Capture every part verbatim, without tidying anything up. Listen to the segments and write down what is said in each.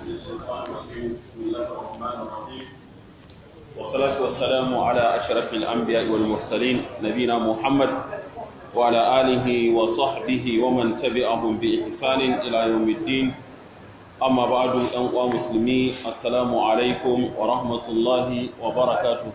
الشيطان الرجيم بسم الله الرحمن الرحيم والصلاة والسلام على أشرف الأنبياء والمرسلين نبينا محمد وعلى آله وصحبه ومن تبعهم بإحسان إلى يوم الدين أما بعد أنواع مسلمين السلام عليكم ورحمة الله وبركاته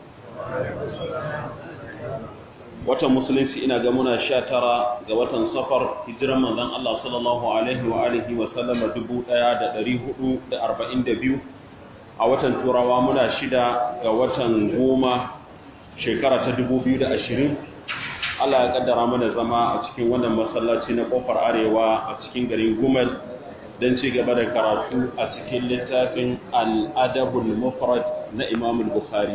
watan musulunci ina ga muna sha tara ga watan safar hijiran manzon Allah sallallahu alaihi wa alihi wa sallama dubu ɗaya da ɗari hudu da arba'in da biyu a watan turawa muna shida ga watan goma shekara ta dubu biyu da ashirin Allah ya kaddara mana zama a cikin wannan masallaci na kofar arewa a cikin garin Gumal don ci gaba da karatu a cikin littafin al-adabul mufrad na Imam al-Bukhari.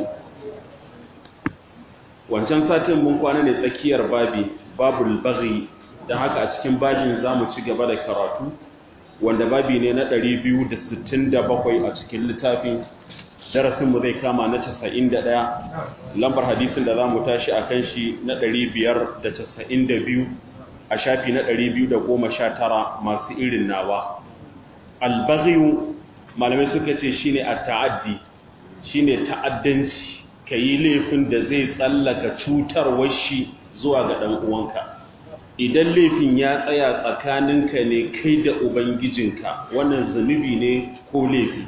Wancan satin mun kwana ne tsakiyar babi babul baghi, don haka a cikin babin zamu ci gaba da karatu wanda babi ne na ɗari biyu da sittin da bakwai a cikin littafin. Darasin mu zai kama na casa'in da ɗaya, lambar hadisin da zamu tashi akan shi na ɗari biyar da casa'in da biyu a shafi na ɗari biyu da goma sha tara masu irin nawa. Al-baghi malamai suka ce shine at-ta'addi, shine ta'addanci, ka yi laifin da zai tsallaka cutarwar shi zuwa ga ɗan uwanka. Idan laifin ya tsaya tsakaninka ne kai da ubangijinka, wannan zunubi ne ko laifi.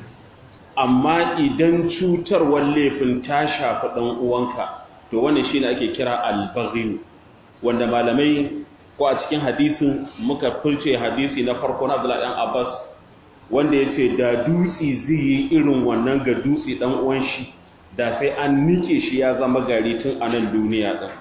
Amma idan cutarwar laifin ta shafi ɗan uwanka, to wannan shine ake kira al-baghi, wanda malamai ko a cikin hadisin muka furce hadisi na farko na Abdullah dan Abbas wanda yace da dutsi zai yi irin wannan ga dutsi ɗan uwan shi, da sai an nike shi ya zama gari tun a nan duniya ɗin.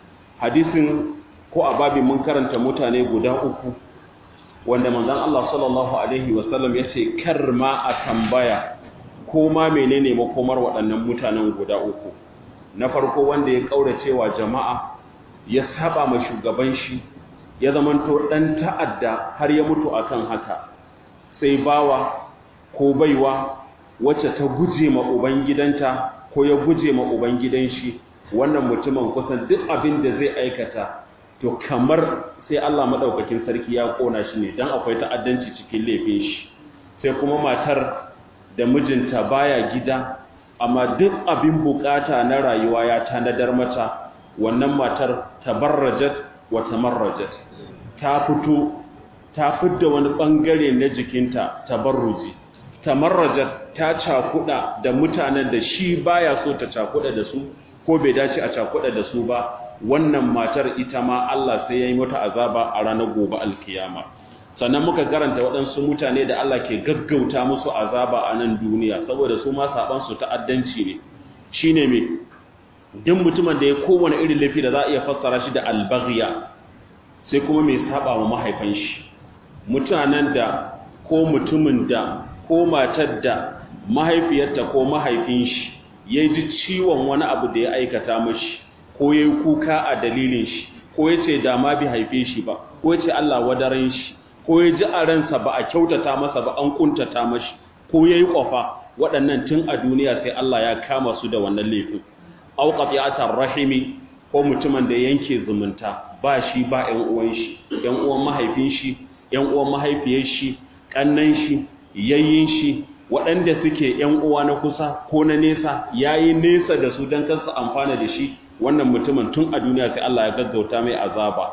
Hadisin ko a babin mun karanta mutane guda uku wanda manzon Allah sallallahu alaihi wasallam ya ce kar ma a tambaya ko ma menene makomar waɗannan mutanen guda uku. Na farko wanda ya ƙaurace wa jama'a, ya saba ma shugaban shi, ya zamanto ɗan ta'adda har ya mutu akan haka, sai bawa ko baiwa wacce ta guje ma ubangidanta ko ya guje ma ubangidan shi, wannan mutumin kusan duk abin da zai aikata to kamar sai Allah madaukakin sarki ya kona shi ne, dan akwai ta'addanci cikin laifin shi. Sai kuma matar da mijinta baya gida amma duk abin bukata na rayuwa ya tanadar mata, wannan matar tabarrajat wa tamarrajat, ta fito ta fidda wani bangare na jikinta tabarruji, tamarrajat ta cakuda da mutanen da shi baya so ta cakuda da su ko bai dace a cakuda da su ba. Wannan matar ita ma Allah sai yayi mata azaba a ranar gobe alkiyama. Sannan muka karanta waɗansu mutane da Allah ke gaggauta musu azaba a nan duniya saboda su ma saban su ta'addanci ne. Shine me duk mutumin da ya kowane irin laifi da za a iya fassara shi da albaghiya, sai kuma mai saba wa mahaifan shi, mutanen da ko mutumin da ko matar da mahaifiyarta ko mahaifin shi ya ji ciwon wani abu da ya aikata mashi, ko ya yi kuka a dalilin shi, ko ya ce dama bi haife shi ba, ko ya ce Allah wadaran shi, ko ya ji a ransa ba a kyautata masa ba an kuntata mashi, ko ya yi ƙwafa, waɗannan tun a duniya sai Allah ya kama su da wannan laifin. Au qati'atar rahimi, ko mutumin da yanke zumunta, ba shi ba ƴan uwan shi, ƴan uwan mahaifin shi, ƴan uwan mahaifiyar shi, ƙannan shi, yayin shi, waɗanda suke ‘yan uwa na kusa ko na nesa, ya yi nesa da su don kansu amfana da shi, wannan mutumin tun a duniya sai Allah ya gaggauta mai azaba.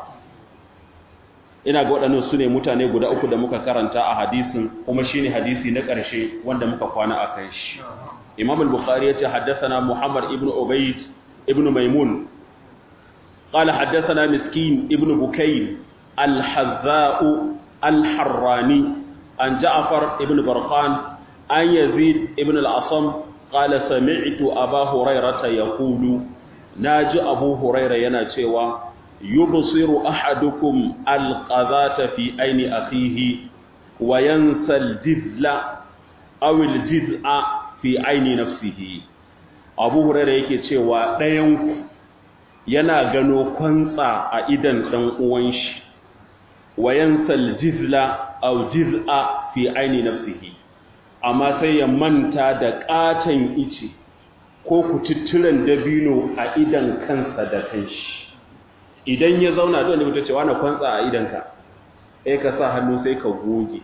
Ina ga waɗannan su ne mutane guda uku da muka karanta a hadisin, kuma shi ne hadisi na ƙarshe wanda muka kwana a kan shi. Imam al-Bukhari ya ce haddasana Muhammad ibn Ubayd ibn Maimun, قال حدثنا مسكين ابن بكير الحذاء الحراني عن جعفر ابن برقان عن يزيد ابن العصم قال سمعت أبا هريرة يقول ناجي أبو هريرة يناتيوا يبصر أحدكم القذاة في أين أخيه وينسى الجذل أو الجذع في عين نفسه. أبو هريرة يكتيوا دينك yana gano kwantsa a idan ɗan uwan shi, wayansal jizla aw jiz'a fi aini nafsihi, amma sai ya manta da ƙaton ice ko kututturen dabino a idan kansa da kanshi. Idan ya zauna don da mutu cewa na kwantsa a idanka, eh ka sa hannu sai ka goge,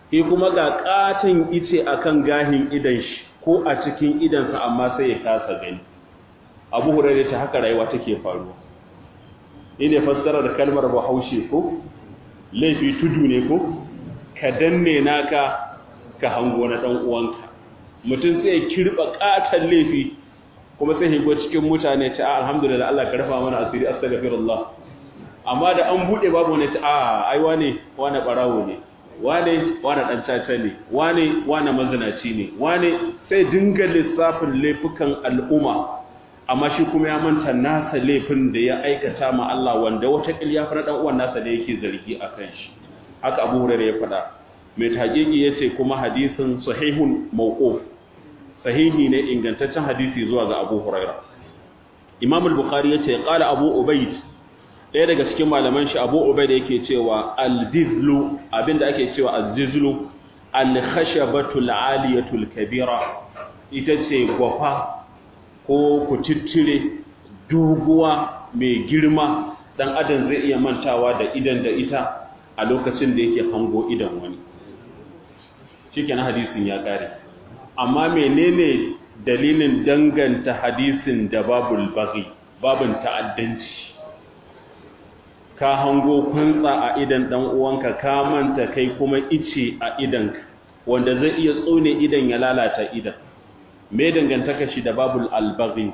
shi kuma ga katin ice akan gahin idan shi ko a cikin idansa amma sai ya kasa gani. Abu Hurairah ce haka rayuwa take faruwa. Ine fassarar kalmar Bahaushe ko laifi tudu ne ko ka danne naka ka hango na dan uwanka. Mutum sai ya kirba katan laifi kuma sai higo cikin mutane ce a alhamdulillah Allah ka rafa mana asiri astaghfirullah. Amma da an bude babu wani ce a ai wane wane barawo ne, wane wane dan caca ne, wane wane mazinaci ne, wane sai dinga lissafin laifukan al'umma, amma shi kuma ya manta nasa laifin da ya aikata ma Allah wanda wata kiliya fa dan uwan nasa da yake zargi akan shi. Haka Abu Hurairah ya faɗa. Mai tahqiqi yace kuma hadisin sahihun mawquf, sahihi ne ingantaccen hadisi zuwa ga Abu Hurairah. Imam al-Bukhari yace qala Abu Ubayd, ɗaya daga cikin malaman shi Abu Ubayd yake cewa al-jizlu, abinda ake cewa al-jizlu al-khashabatul aliyatul kabira, ita ce gwafa ko kutittire doguwa mai girma dan adam zai iya mantawa da idan da ita a lokacin da yake hango idan wani. Shikenan hadisin ya kare. Amma menene dalilin danganta hadisin da babul baghi, babun ta'addanci? Ka hango kuntsa a idan dan uwanka, ka manta kai kuma ice a idanka wanda zai iya tsone idan ya lalata idan. Me dangantaka shi da babul albaghi?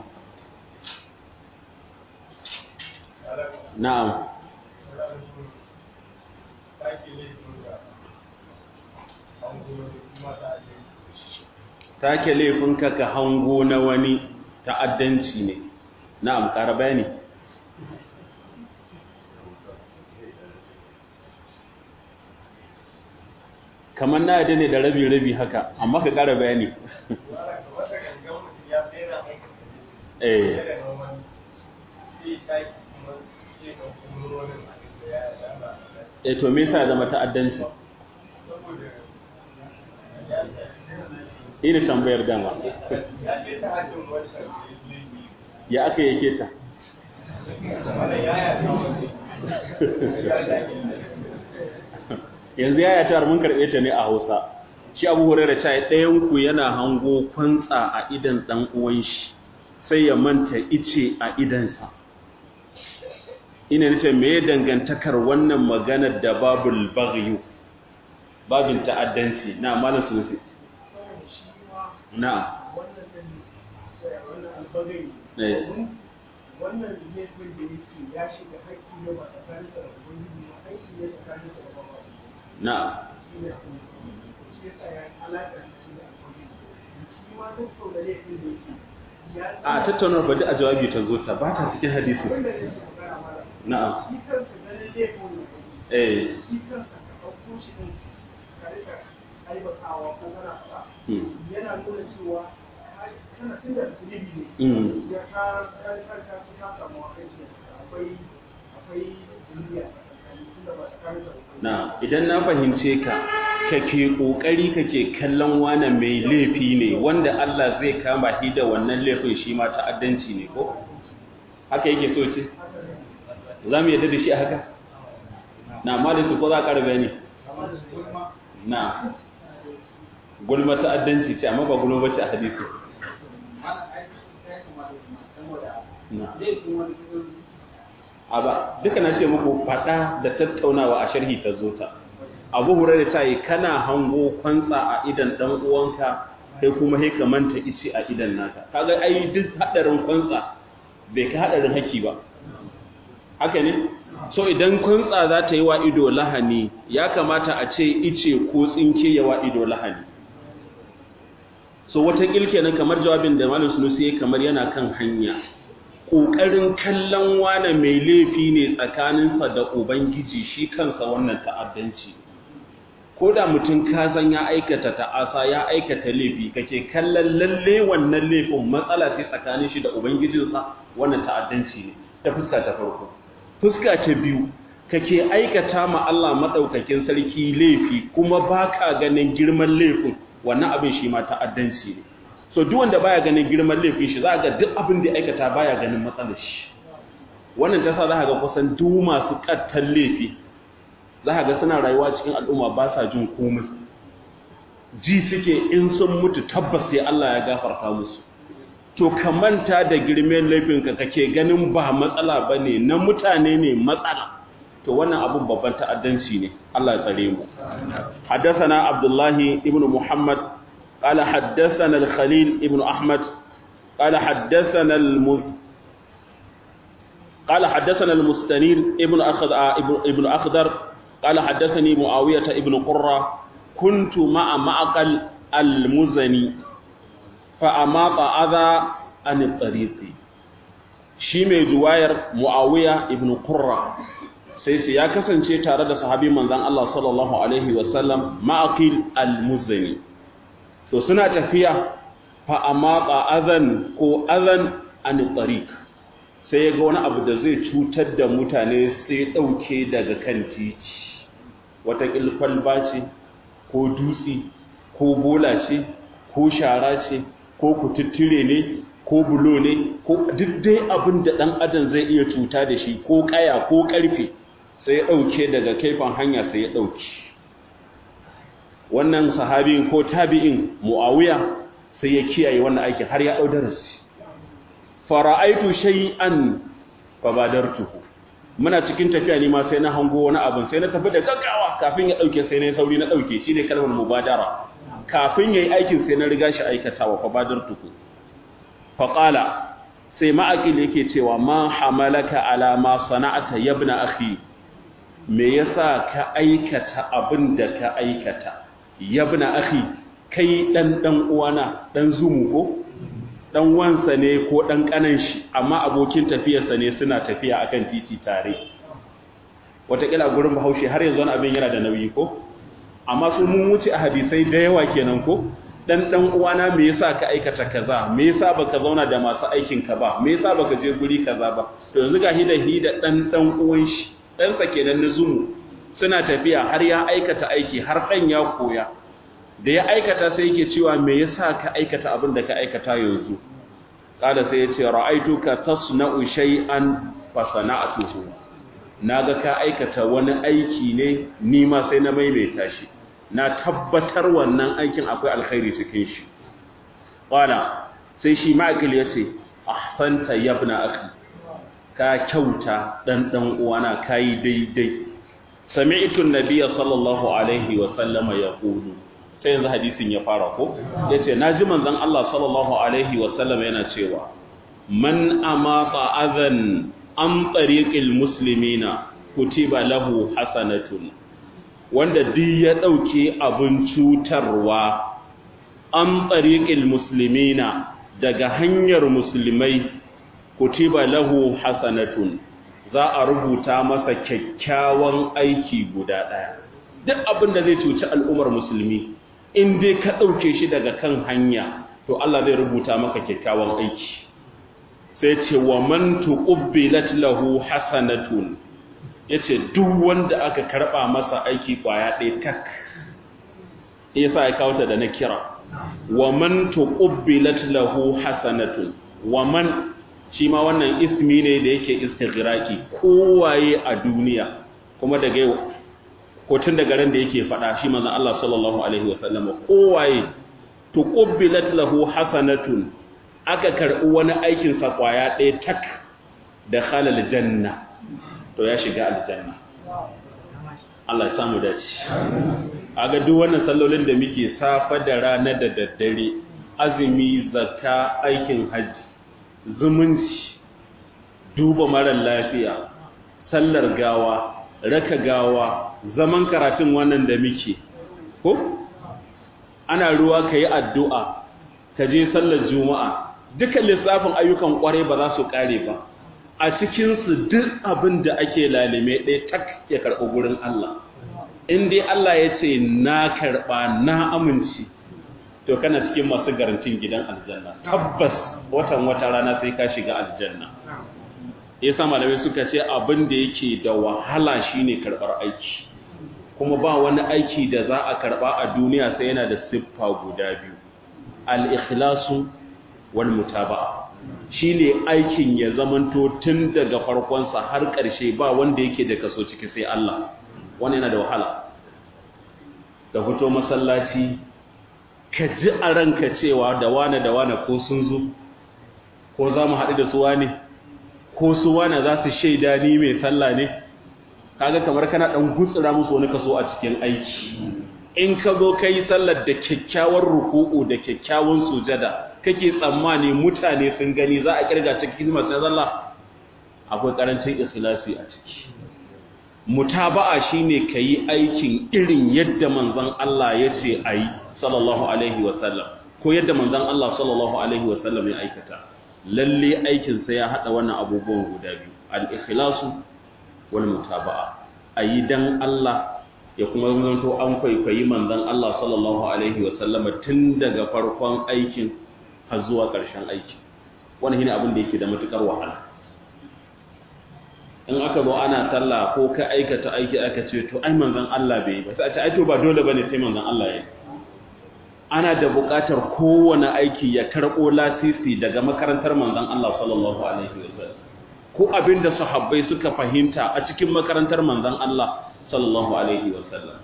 Na'am. Take laifinka ka hango na wani ta'addanci ne. Na'am, ƙara bayani. Kamar na yadda ne da rabi-rabi haka, amma ka ƙara bayani. Eh. Eh to me yasa ya zama ta'addanci? Ina tambayar dama. Ya aka yake ta? Yanzu ya ta mun karɓe ta ne a Hausa. Shi Abu Hurairah ta ɗayan ku yana hango kwantsa a idan dan uwan shi sai ya manta ice a idansa. Ina nace me dangantakar wannan maganar da babul baghyu, babin ta'addanci na malam sunusi? Na wannan albaghi wannan laifin da yake ya shiga haƙƙi ne ba tsakanin sa da ubangiji ba, haƙƙi ne tsakanin sa da bawa. Na shi yasa ya alaka da shi da albaghi. Shi ma tattauna laifin da yake a tattauna ba da a jawabi ta zo ta ba ta cikin hadisi. Na'am. Shi kansa ganin laifin eh shi kansa ka ɗauko shi din ka rika aibatawa ko kana faɗa yana nuna cewa kana tunda da zunubi ne ya ka ka ka ka samu aiki akwai akwai zunubi a tsakanin tunda ba tsakanin da na idan na fahimce ka kake kokari kake kallon wani mai laifi ne wanda Allah zai kama shi da wannan laifin shi ma ta'addanci ne ko haka yake so ce za mu yadda da shi a haka na amma da su ko za ka ƙara bayani na gulma ta'addanci ce amma ba gulma bace a hadisi a ba duka na ce muku fada da tattaunawa a sharhi ta zo ta. Abu Hurairah ta yi kana hango kwantsa a idan dan uwanka kai kuma sai ka manta ice a idan naka, kaga ai duk hadarin kwantsa bai ka hadarin haki ba, haka ne? So idan kwantsa za ta yi wa ido lahani ya kamata a ce ice ko tsinke ya wa ido lahani. So wata kilke nan kamar jawabin da Malam Sunusi yayi kamar yana kan hanya, ƙoƙarin kallon wane mai laifi ne tsakaninsa da Ubangiji shi kansa wannan ta'addanci. Ko da mutum ka san ya aikata ta'asa ya aikata laifi kake kallon lalle wannan laifin matsala ce tsakanin shi da Ubangijinsa, wannan ta'addanci ne ta fuska ta farko. Fuska ta biyu, kake aikata ma Allah madaukakin sarki laifi kuma baka ganin girman laifin, wannan abin shi ma ta'addanci ne. So duk wanda baya ganin girman laifin shi za ga duk abin da aikata baya ganin matsalar shi. Wannan ta sa za ga kusan duk masu kattan laifi za ga suna rayuwa cikin al'umma ba sa jin komai. ji suke in sun mutu tabbas sai Allah ya gafarta musu to ka manta da girmen laifinka kake ganin ba matsala bane na mutane ne matsala to wannan abun babban ta'addanci ne Allah ya tsare mu haddathana Abdullah ibn Muhammad qala haddathana al-Khalil ibn Ahmad qala haddathana al-Mus qala haddathana al-Mustanir ibn Akhdar ibn Akhdar qala haddathani Muawiyah ibn Qurra kuntu ma'a Ma'qal al-Muzani fa amata adha an at-tariqi shi mai juwayar Muawiya ibn Qurra sai ce ya kasance tare da sahabi manzon Allah sallallahu alaihi wasallam Ma'qil al-Muzani to suna tafiya fa amata adhan ko adhan an at-tariq sai ya ga wani abu da zai cutar da mutane sai dauke daga kan titi wata kilkwalba ce ko dutse ko bola ce ko shara ce ko kututtire ne ko bulo ne ko duk dai abin da dan adam zai iya cuta da shi ko kaya ko karfe sai ya dauke daga kaifan hanya sai ya dauke wannan sahabin ko tabi'in Muawiya sai ya kiyaye wannan aikin har ya dau darasi fara'aitu shay'an fabadartuhu muna cikin tafiya ne ma sai na hango wani abin sai na tafi da gaggawa kafin ya dauke sai na sauri na dauke shine kalmar mubadara kafin yayi aikin sai na riga shi aikatawa fabadartuhu faqala sai ma'aqil yake cewa ma hamalaka ala ma sana'ata yabna akhi me yasa ka aikata abin da ka aikata yabna akhi kai dan dan uwana dan zumu ko dan wansa ne ko dan kanan shi amma abokin tafiyarsa ne suna tafiya akan titi tare watakila gurin Bahaushe har yanzu wani abin yana da nauyi ko amma su mun wuce a hadisai da yawa kenan ko dan dan uwana me yasa ka aikata kaza me yasa baka zauna da masu aikin ka ba me yasa baka je guri kaza ba to yanzu ga hida hida dan dan uwan shi dan sa kenan na zumu suna tafiya har ya aikata aiki har dan ya koya da ya aikata sai yake cewa me yasa ka aikata abin da ka aikata yanzu kada sai ya ce ra'aituka tasna'u shay'an fa sana'tuhu naga ka aikata wani aiki ne ni ma sai na maimaita shi na tabbatar wannan aikin akwai alkhairi cikin shi qala sai shi ma'aqil yace ahsanta yabna akhi ka kyauta dan dan uwana kai daidai sami'tu an-nabiy sallallahu alaihi wa sallama yaqulu sai yanzu hadisin ya fara ko yace naji manzon Allah sallallahu alaihi wasallam yana cewa man amata adhan am tariqil muslimina kutiba lahu hasanatun wanda duk ya dauke abun cutarwa am tariqil muslimina daga hanyar musulmai kutiba lahu hasanatun za a rubuta masa kyakkyawan aiki guda daya duk abin da zai cuci al'ummar musulmi in dai ka ɗauke shi daga kan hanya to Allah zai rubuta maka kyakkyawan aiki sai ce wa man tuqbilat lahu hasanatun yace duk wanda aka karba masa aiki kwaya ɗaya tak yasa ya kawo ta da na kira wa man tuqbilat lahu hasanatun wa man shi ma wannan ismi ne da yake istighraqi kowaye a duniya kuma daga yau ko tun daga ran da yake faɗa shi manzon Allah sallallahu alaihi wasallam kowaye tuqbilat lahu hasanatun aka karɓi wani aikin sa kwaya ɗaya tak da khalal janna to ya shiga aljanna Allah ya samu dace aga duk wannan sallolin da muke safa da rana da daddare azumi zakka aikin haji zumunci duba mara lafiya sallar gawa raka gawa zaman karatun wannan da muke ko ana ruwa kai addu'a ka je sallar juma'a dukan lissafin ayyukan kware ba za su kare ba a cikin su duk abin da ake lalime ɗaya tak ya karɓi gurin Allah in dai Allah ya ce na karɓa na amince to kana cikin masu garantin gidan aljanna tabbas watan wata rana sai ka shiga aljanna yasa malamai suka ce abin da yake da wahala shine karɓar aiki kuma ba wani aiki da za a karɓa a duniya sai yana da siffa guda biyu al-ikhlasu wal mutaba'a shine aikin ya zamanto tun daga farkonsa har ƙarshe ba wanda yake da kaso ciki sai Allah wannan yana da wahala ka fito masallaci ka ji a ranka cewa da wane da wane ko sun zo ko za mu haɗu da su wane ko su wane za su shaida ni mai sallah ne kaga kamar kana ɗan gutsura musu wani kaso a cikin aiki in ka zo ka yi sallar da kyakkyawar ruku'u da kyakkyawan sujada kake tsammani mutane sun gani za a kirga cikin masu sallah akwai karancin ikhlasi a ciki mutaba'a shine kayi aikin irin yadda manzon Allah ya ce ayi sallallahu alaihi wasallam ko yadda manzon Allah sallallahu alaihi wasallam ya aikata lalle aikin sa ya hada wannan abubuwan guda biyu al-ikhlasu wal mutaba'a ayi dan Allah ya kuma zanto an kwaikwayi manzon Allah sallallahu alaihi wasallam tun daga farkon aikin har zuwa ƙarshen aiki wannan shine abin da yake da matukar wahala in aka zo ana sallah ko ka aikata aiki aka ce to ai manzon Allah bai ba sai a ce ai to ba dole bane sai manzon Allah yayi ana da buƙatar kowane aiki ya karɓo lasisi daga makarantar manzon Allah sallallahu alaihi wasallam ko abinda sahabbai suka fahimta a cikin makarantar manzon Allah sallallahu alaihi wasallam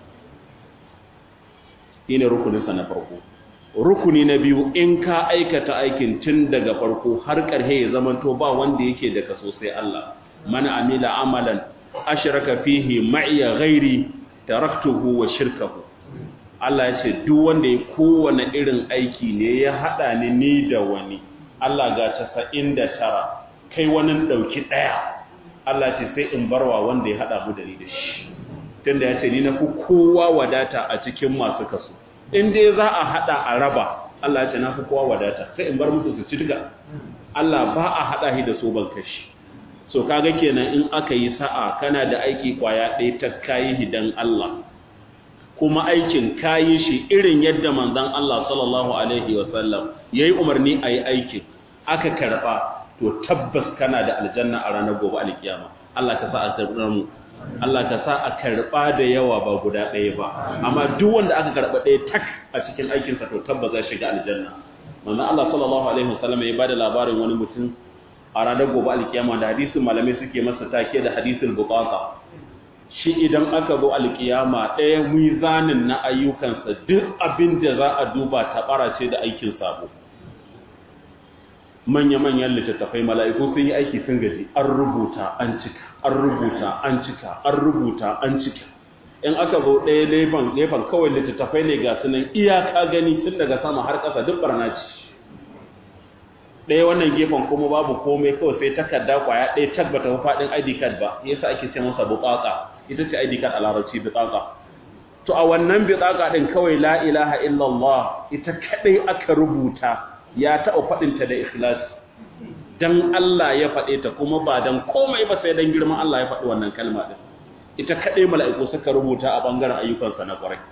ina rukunin sa na farko rukuni na biyu in ka aikata aikin tun daga farko har ƙarshe ya zamanto ba wanda yake da kaso sai Allah man amila amalan ashraka fihi ma'iya ghairi taraktuhu wa shirkahu Allah ya ce duk wanda ya kowane irin aiki ne ya hada ni ni da wani Allah ga casa'in da tara kai wani dauki daya Allah ce sai in barwa wanda ya hada mu da ni da shi tunda ya ce ni na fi kowa wadata a cikin masu kaso in dai za a hada a raba Allah ya ce na fi kowa wadata sai in bar musu su ci duka Allah ba a hada shi da so ban kashi so kaga kenan in aka yi sa'a kana da aiki kwaya ɗaya ta kayi hidan Allah kuma aikin kayi shi irin yadda manzon Allah sallallahu alaihi wasallam yayi umarni ayi aikin aka karba to tabbas kana da aljanna a ranar gobe alkiyama Allah ka sa a karbar mu Allah ka sa a karba da yawa ba guda ɗaya ba amma duk wanda aka karba ɗaya tak a cikin aikin sa to tabbas zai shiga aljanna manzon Allah sallallahu alaihi wasallam ya bada labarin wani mutum a ranar gobe alkiyama da hadisin malamai suke masa take da hadisul butaka shi idan aka zo alkiyama ɗaya mizanin na ayyukansa duk abin da za a duba tabara ce da aikin sabo manya-manyan littattafai mala'iku sun yi aiki sun gaji an rubuta an cika an rubuta an cika an rubuta an cika in aka zo ɗaya laifin laifin kawai littattafai ne ga sunan iyaka gani tun daga sama har ƙasa duk barna ce ɗaya wannan gefen kuma babu komai kawai sai takarda kwaya ɗaya tabbata faɗin I D card ba yasa ake ce masa buƙaƙa ita ce I D card a larabci buƙaƙa to a wannan buƙaƙa ɗin kawai la ilaha illallah ita kaɗai aka rubuta ya taɓa faɗinta da ikhlas dan Allah ya faɗe ta kuma ba dan komai ba sai dan girman Allah ya faɗi wannan kalma ɗin ita kaɗai mala'iku suka rubuta a ɓangaren ayyukansa na ƙwarai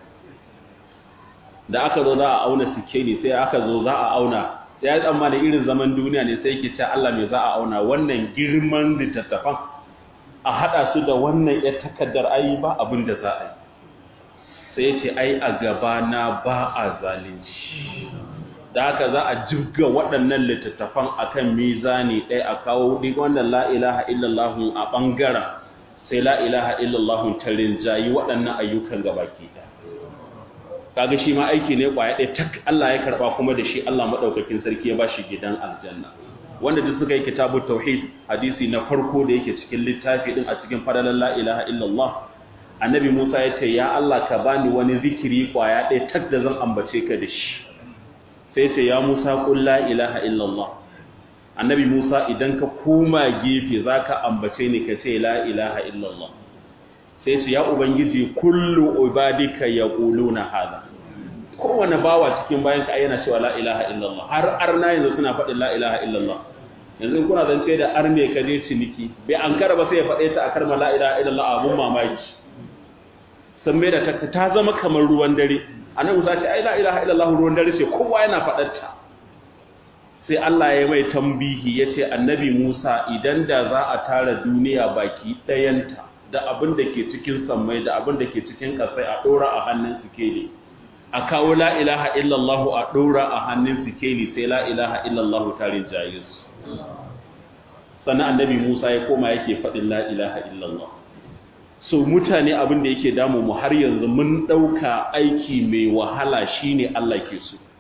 da aka zo za a auna sikeli sai aka zo za a auna ya yi tsammanin irin zaman duniya ne sai yake ce Allah mai za a auna wannan girman littattafan a haɗa su da wannan ya takaddar ayi ba abin da za a yi sai ya ce ai a gaba na ba a zalunci da haka za a jirga waɗannan littattafan akan mizani ɗaya a kawo ɗi wannan la ilaha illallahun a ɓangaren sai la ilaha illallahun ta rinjayi waɗannan ayyukan gabaki ɗaya kaga shi ma aiki ne kwaya ɗaya tak Allah ya karɓa kuma da shi Allah maɗaukakin sarki ya ba shi gidan aljanna wanda duk suka yi kitabut tauhid hadisi na farko da yake cikin littafi din a cikin fadalan la ilaha illallah annabi Musa ya ce ya Allah ka bani wani zikiri kwaya ɗaya tak da zan ambace ka da shi sai ya ce ya Musa qul la ilaha illallah annabi Musa idan ka koma gefe zaka ambace ni ka ce la ilaha illallah sai ya ce ya ubangiji kullu ibadika yaquluna hada kowane bawa cikin bayan ka yana cewa la ilaha illallah har arna yanzu suna faɗin la ilaha illallah yanzu kuna zance da arne ka je ciniki bai an kara ba sai ya faɗe ta a karma la ilaha illallah abun mamaki san mai da ta, ta zama kamar ruwan dare annabi Musa ce ai la ilaha illallah ruwan dare ce kowa yana faɗar ta sai Allah ya mai tambihi yace annabi Musa idan da za a tara duniya baki ɗayanta da abin da ke cikin sammai da abin da ke cikin ƙasai a ɗora a hannun sikeli a kawo la ilaha illallah a ɗora a hannun sikeli sai la ilaha illallah tarin jayis sannan annabi Musa ya koma yake faɗin la ilaha illallah so mutane abin da yake damu mu har yanzu mun ɗauka aiki mai wahala shine Allah ke so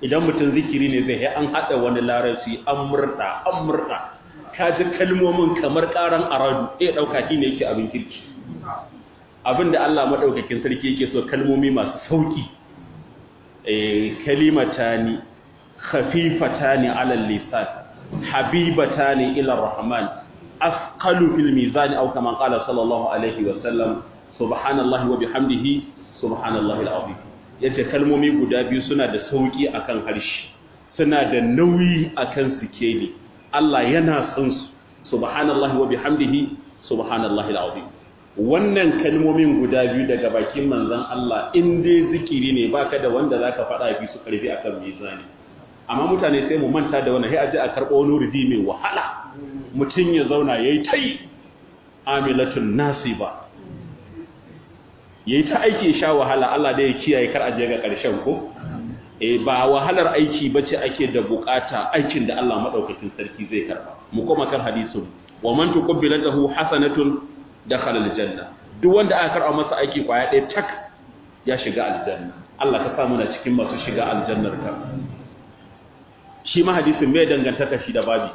idan mutum zikiri ne zai an hada wani larabci an murda an murda ka ji kalmomin kamar karan aradu eh dauka shi ne yake abin kirki abinda Allah madaukakin sarki yake so kalmomi masu sauki eh kalimatani khafifatani ala lisan habibatani ila rahman afqalu fil mizan aw kama qala sallallahu alaihi wasallam subhanallahi wa bihamdihi subhanallahi alazim yace kalmomi guda biyu suna da sauki akan harshe suna da nauyi akan sikeli Allah yana son su subhanallahi wa bihamdihi subhanallahi alazim wannan kalmomin guda biyu daga bakin manzon Allah in dai zikiri ne baka da wanda zaka faɗa fi su karfi akan mizani amma mutane sai mu manta da wannan sai aje a karɓo wani rudi mai wahala mutun ya zauna yayi tai amilatun nasiba yayi ta aiki sha wahala Allah da ya kiyaye kar aje ga ƙarshen ko eh ba wahalar aiki bace ake da bukata aikin da Allah madaukakin sarki zai karba mu koma kan hadisin wa man tuqabbilat lahu hasanatun dakhala aljanna duk wanda aka karba masa aiki kwaya ɗaya tak ya shiga aljanna Allah ka samu na cikin masu shiga aljannar ka shi ma hadisin bai dangantaka shi da babi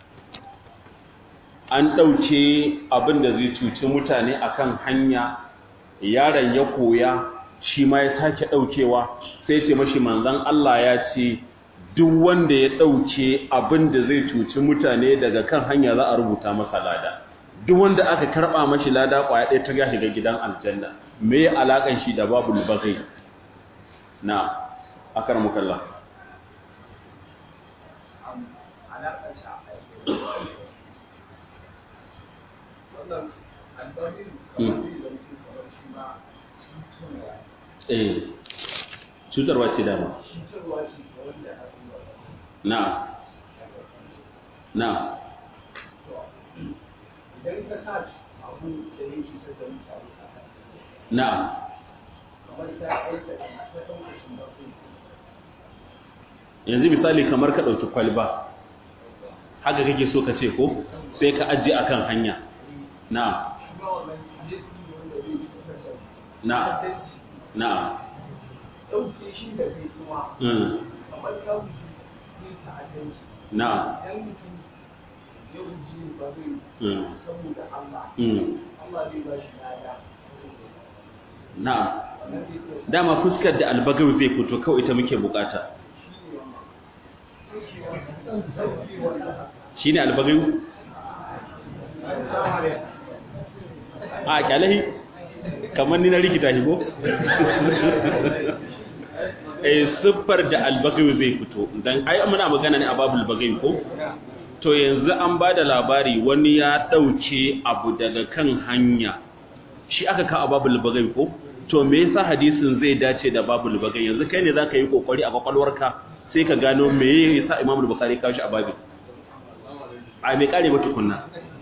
an dauke abin da zai cuci mutane akan hanya yaron ya koya shi ma ya sake daukewa sai ce mashi manzon Allah ya ce duk wanda ya dauke abin da zai cuci mutane daga kan hanya za a rubuta masa lada duk wanda aka karba mashi lada kwaya ɗaya ta ya shiga gidan aljanna me ya alakan shi da babul bagai na akar mukalla alakan sa wannan albarin eh cutarwa ce dama na na idan ka sa abu da ya cutar da mutane na kamar ta aika ta taukacin da ku yanzu misali kamar ka ɗauki kwalba haka kake so ka ce ko sai ka ajiye akan hanya na na na ɗauke shi da zai kuma kamar ya wuce ne ta'addanci na ɗan mutum ya wuce ba zai saboda Allah Allah zai ba shi lada na dama fuskar da albagau zai fito kawai ita muke bukata shi ne albagau a kyalahi kamar ni na rikita shi ko eh siffar da albaghi zai fito dan ai muna magana ne a babul baghi ko to yanzu an bada labari wani ya dauke abu daga kan hanya shi aka ka a babul baghi ko to me yasa hadisin zai dace da babul baghi yanzu kai ne zaka yi kokari a kwakwalwarka sai ka gano me yasa Imam Bukhari kawo shi a babin a me kare ba tukunna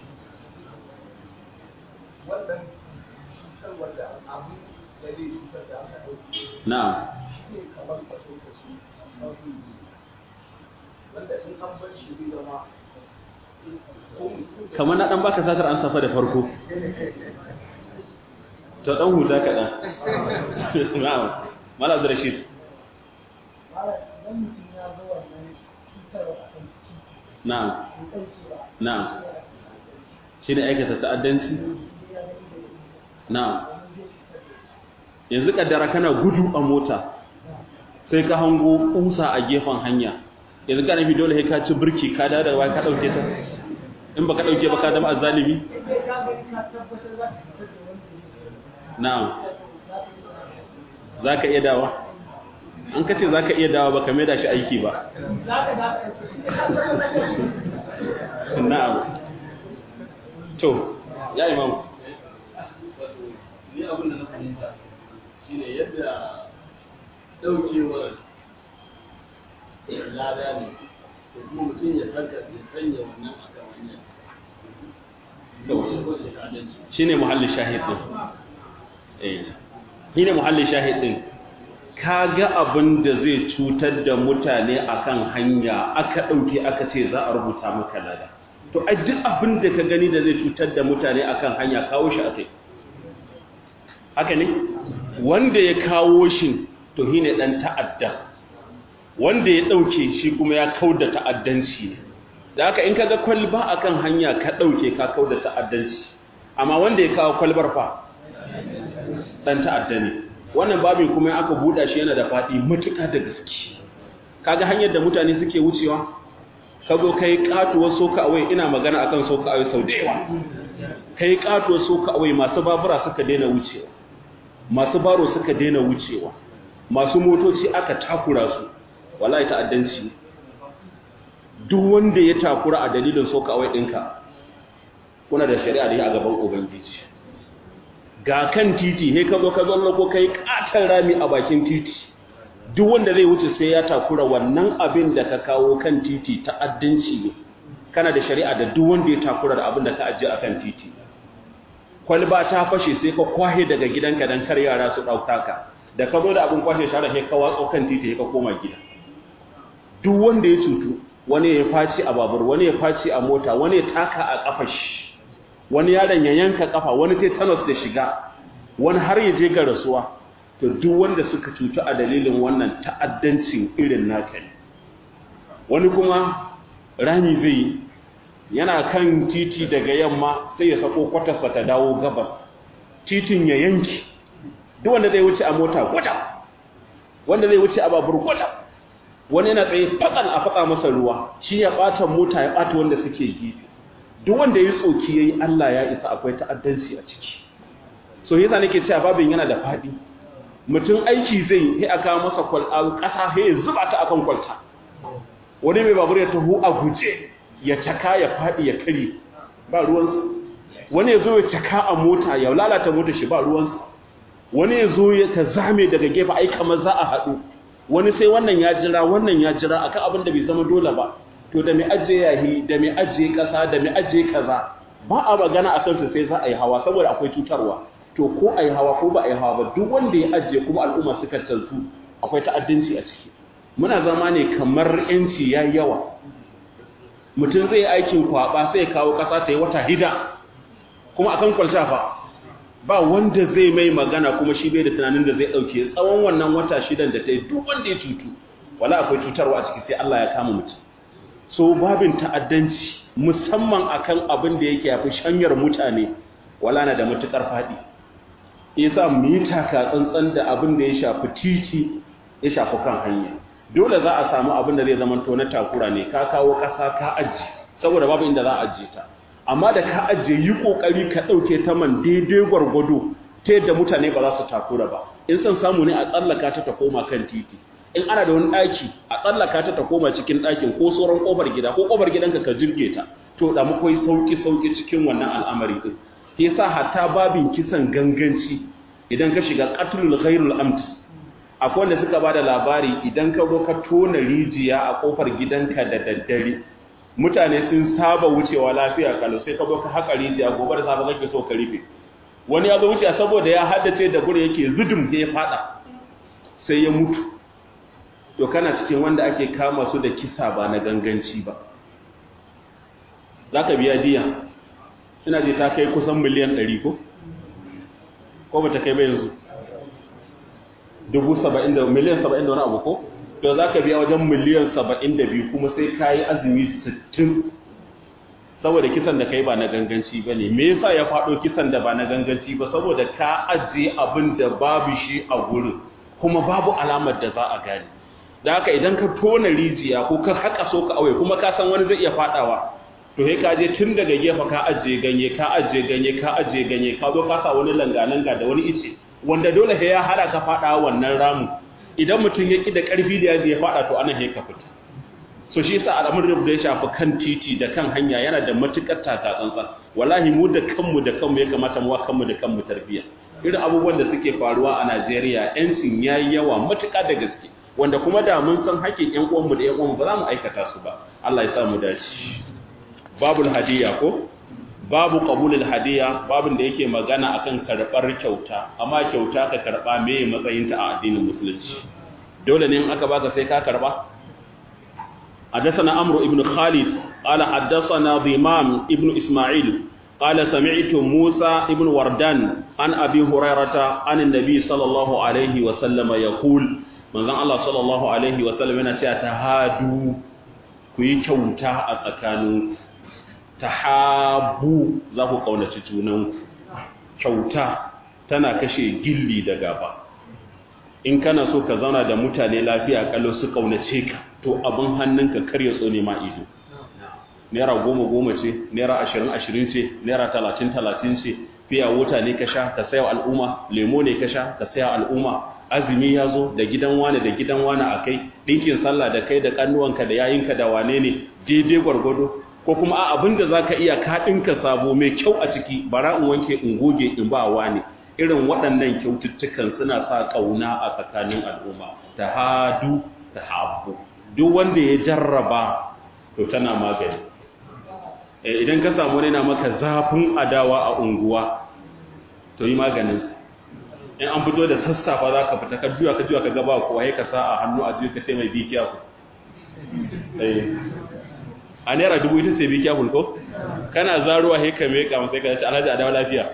wannan cutarwar da abu da zai cutar da aka ɗauke na'am shi ne kamar ka ɗauka shi mafi wanda in an bar shi zai zama kamar na dan baka satar an safa da farko to dan huta kaɗan na'am mala da rashid mala idan mutum ya zo wannan cutarwa a kan ciki na'am bai ɗauke ba na'am shine aikata ta'addanci na'am yanzu kaddara kana gudu a mota sai ka hango kusa a gefen hanya yanzu kana fi dole sai ka ci birki ka dawo da wai ka dauke ta in baka dauke ba ka zama azzalimi na'am zaka iya dawa an kace zaka iya dawa baka mai da shi aiki ba na'am to ya imam ni abin da na fahimta shine yadda daukewar lada ne da kuma mutum ya saka ya sanya wannan a kan hanya daukewar ce ta'addanci shine muhallin shahid din eh shine muhallin shahid din kaga abin da zai cutar da mutane akan hanya aka dauke aka ce za a rubuta maka lada to ai duk abin da ka gani da zai cutar da mutane akan hanya kawo shi akai haka ne wanda ya kawo shi to shine dan ta'adda wanda ya ɗauke shi kuma ya kauda ta'addanci ne da haka in kaga kwalba akan hanya ka ɗauke ka kauda ta'addanci amma wanda ya kawo kwalbar fa ɗan ta'adda ne wannan babin kuma aka buɗa shi yana da faɗi matuƙa da gaske kaga hanyar da mutane suke wucewa ka zo kai katuwar soka awai ina magana akan soka awai sau da yawa kai katuwar soka awai masu babura suka daina wucewa masu baro suka daina wucewa masu motoci aka takura su wallahi ta'addanci duk wanda ya takura a dalilin soka awai ɗinka kuna da shari'a da yi a gaban ubangiji ga kan titi he ka zo ka zo ko kai katar rami a bakin titi duk wanda zai wuce sai ya takura wannan abin da ka kawo kan titi ta'addanci ne kana da shari'a da duk wanda ya takura da abin da ka ajiye akan titi kwalba ta fashe sai ka kwahe daga gidanka dan kar yara su dauka ka da ka zo da abin kwashe shara sai ka watso kan titi sai ka koma gida duk wanda ya cutu wani ya faci a babur wani ya faci a mota wani ya taka a kafar shi wani yaron ya yanka kafa wani tetanus da shiga wani har ya je ga rasuwa to duk wanda suka cutu a dalilin wannan ta'addancin irin naka ne wani kuma rami zai yana kan titi daga yamma sai ya sako kwatarsa ta dawo gabas titin ya yanki duk wanda zai wuce a mota gwata wanda zai wuce a babur gwata wani yana tsaye fatsan a fatsa masa ruwa shi ya bata mota ya bata wanda suke gefe duk wanda ya tsoki yayi Allah ya isa akwai ta'addanci a ciki so yasa nake cewa babin yana da fadi mutum aiki zai yi aka masa kwal kasa he zuba ta akan kwalta wani mai babur ya taho a guje ya caka ya fadi ya kare ba ruwansa wani ya zo ya caka a mota ya lalata mota shi ba ruwansa wani ya zo ya tazame daga gefe ai kamar za a haɗu wani sai wannan ya jira wannan ya jira akan abin da bai zama dole ba to da mai ajiye yahi da mai ajiye kasa da mai ajiye kaza ba a magana akan su sai za a yi hawa saboda akwai cutarwa to ko a yi hawa ko ba a yi hawa ba duk wanda ya ajiye kuma al'umma suka canzu akwai ta'addanci a ciki muna zama ne kamar yanci yayi yawa mutum zai aikin kwaba sai ya kawo kasa ta yi wata hida kuma akan kwalta fa ba wanda zai mai magana kuma shi bai da tunanin da zai dauke tsawon wannan wata shidan da ta yi duk wanda ya cutu wala akwai cutarwa a ciki sai Allah ya kama mutum so babin ta'addanci musamman akan abin da yake yafi shanyar mutane wala na da matukar fadi yasa mu yi taka tsantsan da abin da ya shafi titi ya shafi kan hanya dole za a samu abin da zai zama to na takura ne ka kawo kasa ka aji saboda babu inda za a ajiye ta amma da ka ajiye yi kokari ka dauke ta man daidai gwargwado ta yadda mutane ba za su takura ba in san samu ne a tsallaka ta ta koma kan titi in ana da wani daki a tsallaka ta ta koma cikin dakin ko sauran kofar gida ko kofar gidanka ka jirge ta to da mu koyi sauki sauki cikin wannan al'amari din yasa hatta babin kisan ganganci idan ka shiga qatlul ghairul amt akwai wanda suka bada labari idan ka zo ka tona rijiya a kofar gidanka da daddare mutane sun saba wucewa lafiya kalau sai ka zo ka haka rijiya gobe da safe kake so ka rufe wani ya zo wuce saboda ya haddace da gure yake zudum da ya fada sai ya mutu to kana cikin wanda ake kama su da kisa ba na ganganci ba zaka biya diya ina je ta kai kusan miliyan ɗari ko ko bata kai ba yanzu dubu saba'in da miliyan saba'in da wani abu ko to za ka biya wajen miliyan saba'in da biyu kuma sai ka yi azumi sittin saboda kisan da ka yi ba na ganganci ba ne me yasa ya faɗo kisan da ba na ganganci ba saboda ka ajiye abin da babu shi a gurin kuma babu alamar da za a gani da haka idan ka tona rijiya ko ka haka so ka aure kuma ka san wani zai iya faɗawa to sai ka je tun daga gefe ka ajiye ganye ka ajiye ganye ka ajiye ganye ka zo ka sa wani langa-langa da wani ice wanda dole sai ya hada ka faɗa wannan ramu idan mutum ya ƙi da ƙarfi da yaji ya faɗa to anan ya ka fita so shi yasa al'amuran da ya shafi kan titi da kan hanya yana da matukar taka tsantsan wallahi mu da kanmu da kanmu ya kamata mu wa kanmu da kanmu tarbiya irin abubuwan da suke faruwa a Najeriya yancin yayi yawa matuƙa da gaske wanda kuma da mun san haƙƙin ƴan uwanmu da ƴan uwanmu ba za mu aikata su ba Allah ya sa mu dace babul hadiya ko babu qabulul hadiya babin da yake magana akan karbar kyauta amma kyauta ka karba meye matsayinta a addinin musulunci dole ne in aka baka sai ka karba hadathana amru ibn khalid qala hadathana dhimam ibn isma'il qala sami'tu musa ibn wardan an abi hurairata an annabi sallallahu alaihi wa sallam yaqul manzon Allah sallallahu alaihi wasallam yana cewa tahadu ku yi kyauta a tsakaninku, tahabu za ku kaunaci junanku. Kyauta tana kashe gilli da gaba. In kana so ka zauna da mutane lafiya kallo su kaunace ka, to abin hannunka kar ya tsone ma ido. Naira goma goma ce, naira ashirin ashirin ce, naira talatin talatin ce, fiya wuta ne ka sha ka saya al'umma, lemo ne ka sha ka saya al'umma, azumi ya zo da gidan wane da gidan wane a kai, ɗinkin sallah da kai da ƙannuwanka da yayinka da wane ne daidai gwargwado, ko kuma a abin da za ka iya ka ɗinka sabo mai kyau a ciki, bara in wanke in goge in ba wane. Irin waɗannan kyaututtukan suna sa ƙauna a tsakanin al'umma, ta hadu ta habu. Duk wanda ya jarraba to tana magani. Idan ka samu wani na maka zafin adawa a unguwa, to yi maganinsa. In an fito da sassafa za ka fita ka juya ka juya ka gaba kuwa ya ka sa a hannu a juya ka ce mai bikiya ku. A naira dubu ita ce bikiya ko? Kana zaruwa heka mai kama sai ka ce alhaji adawa lafiya.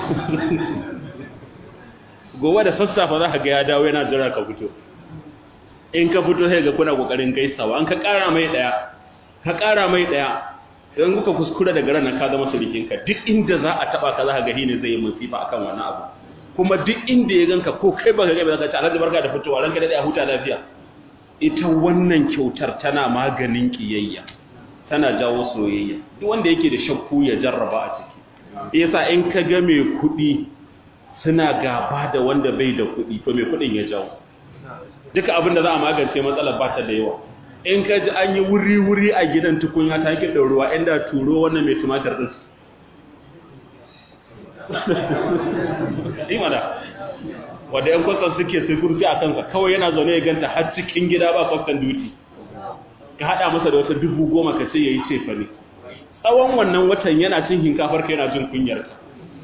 Gobe da sassafa za ka ga ya dawo yana jira ka fito. In ka fito sai ga kuna kokarin gaisawa, an ka kara mai daya, ka kara mai daya. In kuka kuskura daga ran ka zama surikinka, duk inda za a taba ka za ka ga ne zai yi musifa akan wani abu. Kuma duk inda ya ganka ko kai baka ga ba za ka ce alhaji barka da fitowa, ranka dai a huta lafiya. Ita wannan kyautar tana maganin kiyayya, tana jawo soyayya. Duk wanda yake da shakku ya jarraba a ciki. Yasa in ka ga mai kuɗi suna gaba da wanda bai da kuɗi, to mai kuɗin ya jawo. Duka abin da za a magance matsalar ba ta da yawa. In ka ji an yi wuri-wuri a gidan tukunya ta yake da ruwa, inda turo wannan mai tumatar ɗin. Imana, wadda ‘yan kwastan suke security a kansa, kawai yana zaune ya ganta har cikin gida ba kwastan duty. Ka haɗa masa da wata dubu goma ka ce ya yi cefa ne. Tsawon wannan watan yana cin hinkafar ka yana jin kunyar ka.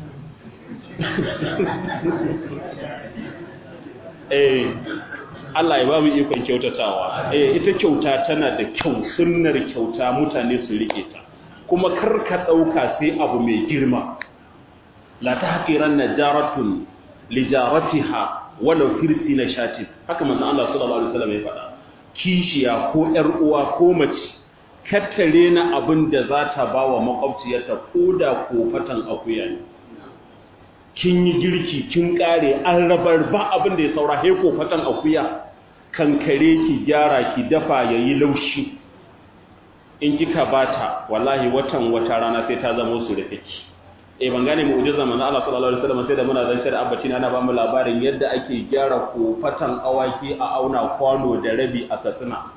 Eh, Allah ya ba mu ikon kyautatawa. Eh, ita kyauta tana da kyau, sunnar kyauta mutane su rike ta. Kuma kar ka ɗauka sai abu mai girma. La tahqiranna jaratun li jaratiha walau firsi na shatin. Haka manzon Allah sallallahu alaihi wasallam ya faɗa. Kishiya ko ƴar uwa ko mace kattare na abin da za ta ba wa makwabciyarta ko da kofatan akuya ne. Kin yi girki kin kare an rabar ba abin da ya saura he kofatan akuya, kankare ki gyara ki dafa yayi laushi. In kika bata wallahi watan wata rana sai ta zama su rafiki. Eh ban gane mu'jiza manzo Allah sallallahu alaihi wasallam sai da muna zance da abbati na ba mu labarin yadda ake gyara kofatan awaki a auna kwano da rabi a Katsina.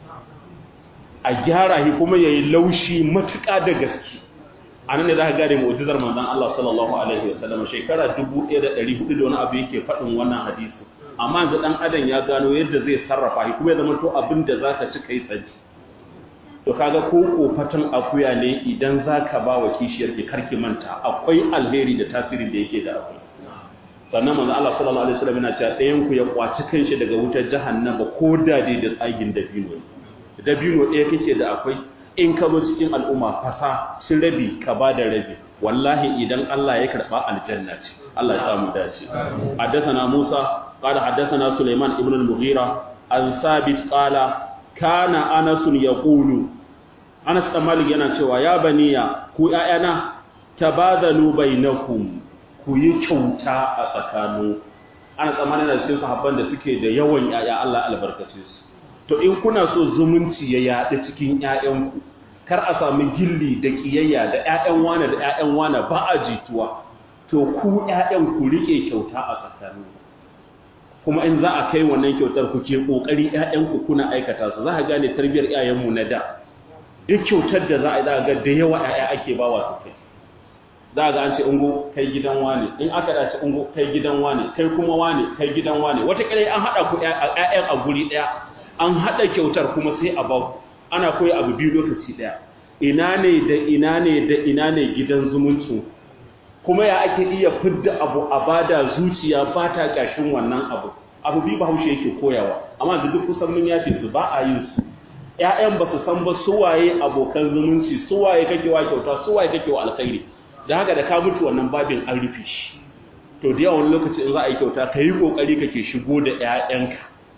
A gyara shi kuma yayi laushi matuƙa da gaske. Anan ne zaka gane mu'jizar manzon Allah sallallahu alaihi wasallam shekara dubu ɗaya da ɗari hudu da wani abu yake faɗin wannan hadisi. Amma yanzu dan adam ya gano yadda zai sarrafa shi kuma ya zama to abin da zaka ci kai tsanci. To kaga ko kofatan akuya ne idan zaka ba wa kishiyar ki karki manta akwai alheri da tasiri da yake da akwai. Sannan manzon Allah sallallahu alaihi wasallam yana cewa ɗayan ku ya kwaci kanshi daga wutar jahannama ko da dai da tsagin dabino. Dabino ɗaya kake da akwai in ka zo cikin al'umma fasa sun rabi ka ba da rabi. Wallahi idan Allah ya karba aljanna ce. Allah ya samu dace. Haddathana Musa qala haddathana Sulaiman ibn al-Mughira an Thabit qala kana Anas yaqulu Anas dan Malik yana cewa ya baniya ku ƴaƴana tabadalu bainakum ku yi kyauta a tsakanin. Anas dan Malik yana cikin sahabban da suke da yawan ƴaƴa Allah albarkace su. To in kuna so zumunci ya yaɗa cikin ƴaƴanku kar a sami gilli da kiyayya da ƴaƴan wane da ƴaƴan wane ba a jituwa, to ku ƴaƴan ku rike kyauta a tsakaninku. Kuma in za a kai wannan kyautar ku ke kokari ƴaƴanku kuna aikata su, za ka gane tarbiyar ƴaƴanmu na da. Duk kyautar da za a yi za ga da yawa ƴaƴa ake bawa su kai. Za ga an ce ungo kai gidan wane, in aka dace ungo kai gidan wane, kai kuma wane kai gidan wane. Wata kare an haɗa ku ƴaƴan a guri ɗaya, an haɗa kyautar kuma sai a baku. Ana koyi abu biyu lokaci ɗaya. Ina ne da ina ne da ina ne gidan zumuncin, kuma ya ake iya fidda abu a bada zuciya ba ta ƙyashin wannan abu. Abu biyu Bahaushe yake koyawa, amma su duk kusan mun yafe su ba a yin su. Ƴaƴan ba su san ba su waye abokan zumunci, su waye kake wa kyauta, su waye kake wa alkhairi. Da haka da ka mutu wannan babin an rufe shi. To da yawan lokaci in za a yi kyauta ka yi kokari kake shigo da ƴaƴanka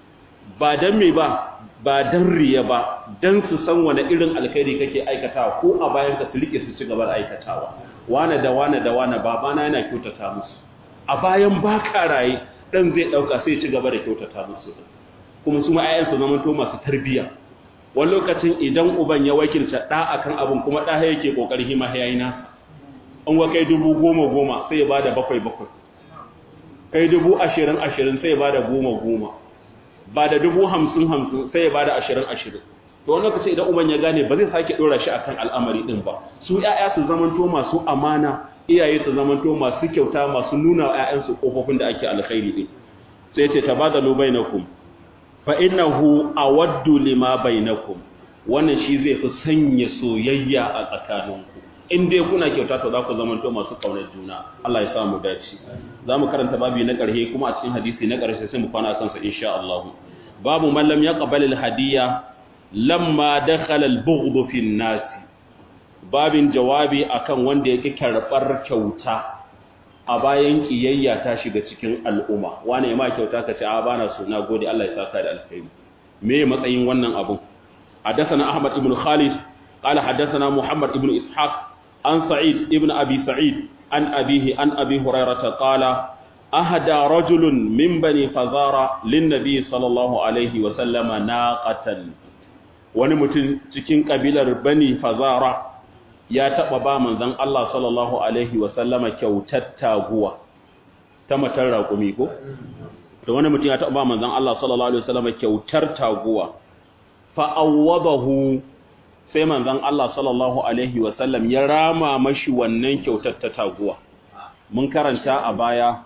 ba dan me ba ba dan riya ba dan su san wani irin alkhairi kake aikatawa ko a bayan ka su rike su ci gaba da aikatawa wane da wane da wane babana yana kyautata musu a bayan baka raye dan zai dauka sai ya ci gaba da kyautata musu kuma su ma ayyansu zaman to masu tarbiya wani lokacin idan uban ya wakilta da akan abin kuma da yake kokarin hima yayi nasa an wa kai dubu goma goma sai ya bada bakwai bakwai kai dubu ashirin ashirin sai ya bada goma goma ba da dubu hamsin hamsin sai ya bada ashirin ashirin to wani lokaci idan uban ya gane ba zai sake dora shi akan al'amari din ba su ƴaƴa su zamanto masu amana iyaye su zamanto masu kyauta masu nuna wa ƴaƴansu kofofin da ake alkhairi din sai ce tabadalu bainakum fa innahu awaddu lima bainakum wannan shi zai fi sanya soyayya a tsakaninku in dai kuna kyauta to za ku zamanto masu kaunar juna Allah ya sa mu dace zamu karanta babi na ƙarshe kuma a cikin hadisi na ƙarshe sai mu kwana kansa insha Allah babu man lam yaqbal al hadiya lamma dakhala al-bughd fi an-nas babin jawabi akan wanda yake karbar kyauta a bayan kiyayya ta shiga cikin al'umma wane ma kyauta kace a bana so na gode Allah ya saka da alkhairi me matsayin wannan abun hadathana ahmad ibn khalid qala hadathana muhammad ibn ishaq an sa'id ibn abi sa'id an abihi an abi hurairah qala ahada rajulun min bani fazara lin nabiy sallallahu alaihi wa sallama naqatan wani mutum cikin kabilar bani fazara ya taba ba manzon Allah sallallahu alaihi wasallama kyautar taguwa ta matar raƙumi ko to wani mutum ya taba ba manzon Allah sallallahu alaihi wasallama kyautar taguwa fa awwadahu sai manzon Allah sallallahu alaihi wasallam ya rama mashi wannan kyautar ta taguwa mun karanta a baya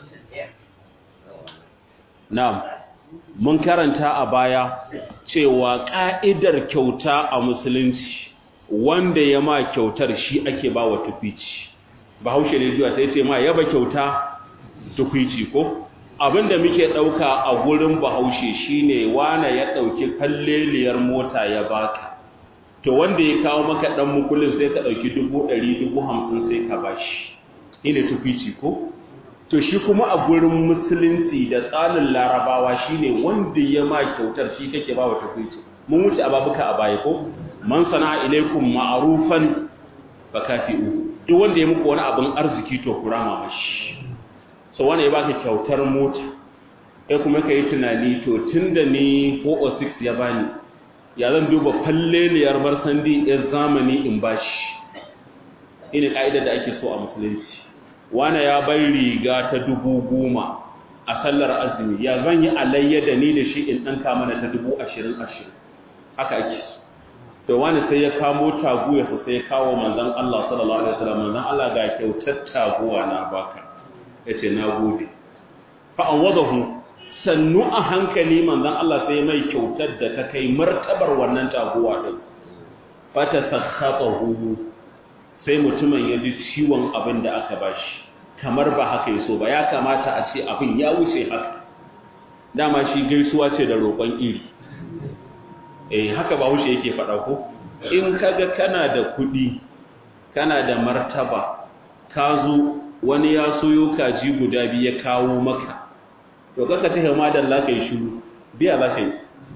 na'am mun karanta a baya cewa ƙa'idar kyauta a musulunci wanda ya ma kyautar shi ake ba wa tukwici bahaushe ne zuwa ta ce ma yaba kyauta tukwici ko abinda muke ɗauka a gurin bahaushe shine wane ya ɗauki kalleliyar mota ya baka to wanda ya kawo maka ɗan mukulin sai ka ɗauki dubu ɗari dubu hamsin sai ka bashi ine tukwici ko to shi kuma a gurin musulunci da tsarin larabawa shine wanda ya ma kyautar shi kake ba wa tukwici mun wuce ababuka a baya ko man sana ilaikum ma'rufan fakafi'u duk wanda ya muku wani abin arziki to kurama mashi so wanda ya baka kyautar mota kai kuma kai tunani to tunda ni four oh six ya bani ya zan duba falleliyar marsandi ya zamani in bashi ina kaidar da ake so a musulunci wane ya bai riga ta dubu goma a sallar azumi ya zan yi alayya da ni da shi in ɗanka mana ta dubu ashirin ashirin haka ake to wani sai ya kamo taguyarsa sai ya kawo manzan Allah sallallahu alaihi wasallam manzan Allah ga kyautar taguwa na baka ya ce na gode fa'awadahu sannu a hankali manzan Allah sai mai kyautar da ta kai martabar wannan taguwa ɗin fata sakhatahu sai mutumin ya ji ciwon abin da aka bashi kamar ba haka yaso ba ya kamata a ce abin ya wuce haka dama shi gaisuwa ce da roƙon iri eh haka ba wuce yake faɗa ko in kaga kana da kuɗi kana da martaba ka zo wani ya soyo kaji guda biyu ya kawo maka to kaka ce ma dan la kai shiru biya za ka yi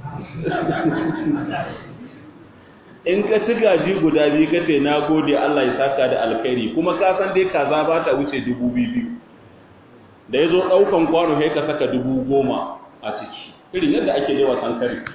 in ka ci gaji guda biyu ka ce na gode Allah ya saka da alkhairi kuma ka san dai kaza ba ta wuce dubu biyu da ya zo ɗaukan kwano sai ka saka dubu goma a ciki irin yadda ake yi wasan kare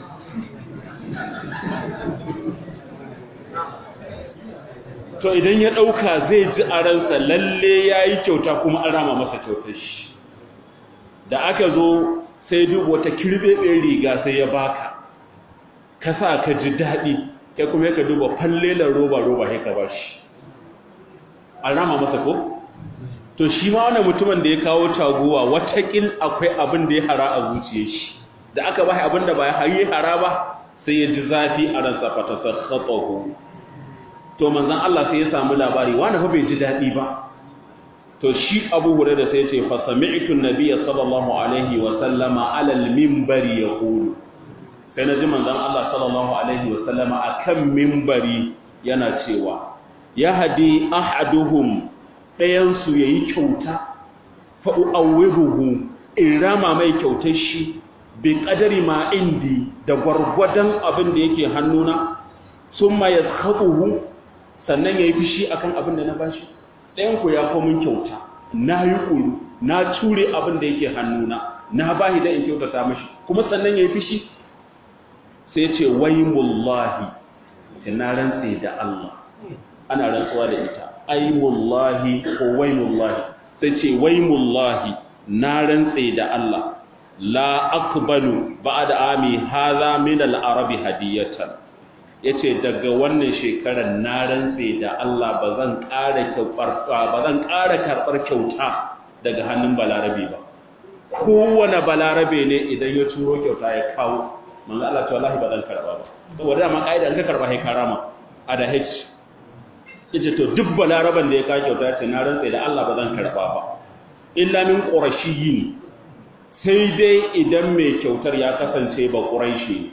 to idan ya ɗauka zai ji a ransa lalle ya yi kyauta kuma an rama masa kyautar shi da aka zo sai duk wata kirbeɓe riga sai ya baka ka sa ka ji daɗi kai kuma ka duba fallelar roba-roba ya ka ba shi an rama masa ko? to shi ma wani mutumin da ya kawo taguwa watakil akwai abin da ya hara a zuciya shi da aka ba abin da ba ya hayi hara ba sai ya ji zafi a ransa fatasar khatsahu to manzan Allah sai ya samu labari wani fa bai ji daɗi ba to shi abu hure da sai ce fa sami'tu an-nabiyya sallallahu alaihi wa sallama ala al-minbari yaqulu sai na ji manzan Allah sallallahu alaihi wa sallama akan minbari yana cewa ya hadi ahaduhum dayan su yayi kyauta fa uawwihu in rama mai kyautar shi bi qadari ma indi da gwargwadon abin da yake hannuna summa yaskhuhu sannan yayi fishi akan abin da na bashi ɗayan ku ya fa mun kyauta na yi kulu na ture abin da yake hannuna na bahi da in kyautata mashi kuma sannan yayi fishi sai ya ce waymullahi sai na rantse da Allah ana rantsuwa da ita aymullahi ko waymullahi sai ce waymullahi na rantse da Allah la aqbalu ba'da ami hadha min al-arabi hadiyatan yace daga wannan shekarar na rantse da Allah bazan ƙara kyautar bazan ƙara karbar kyauta daga hannun balarabe ba kowane balarabe ne idan ya turo kyauta ya kawo manzo Allah ce wallahi bazan karba ba saboda ma kaida an ka karba sai karama a da h yace to duk balaraban da ya kawo kyauta ce na rantse da Allah bazan karba ba illa min qurashiyin sai dai idan mai kyautar ya kasance ba quraishi